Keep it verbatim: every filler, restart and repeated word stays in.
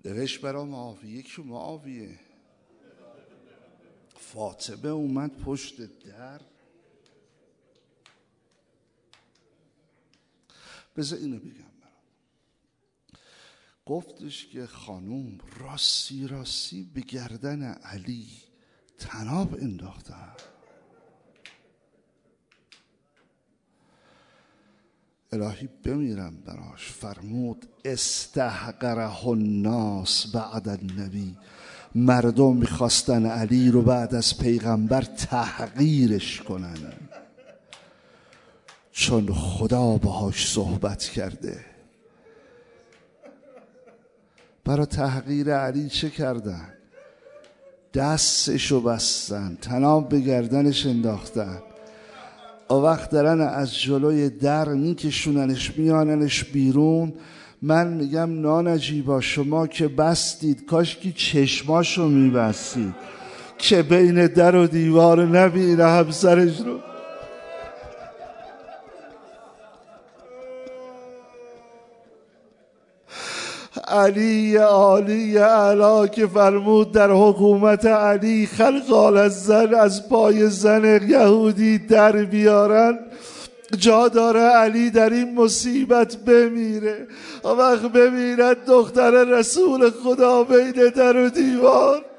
نوشت برا معاویه که معاویه فاطمه اومد پشت در. بذار اینو بگم برات. گفتش که خانوم راستی راستی به گردن علی طناب انداختن. الهی بمیرم براش. فرمود استحقره الناس بعد النبی، مردم میخواستن علی رو بعد از پیغمبر تحقیرش کنن، چون خدا باهاش صحبت کرده. برای تحقیر علی چه کردن؟ دستشو بستن، طناب به گردنش انداختن. او وقت دارن از جلوی در میکشوننش میاننش بیرون. من میگم نانجیبا شما که بستید، کاش که چشماشو میبستید که بین در و دیوار نبینه همسرش رو. علی عالی اعلی که فرمود در حکومت علی خلقال از زن از پای زن یهودی در بیارن، جا داره علی در این مصیبت بمیره. وقت بمیرد دختر رسول خدا بین در و دیوار.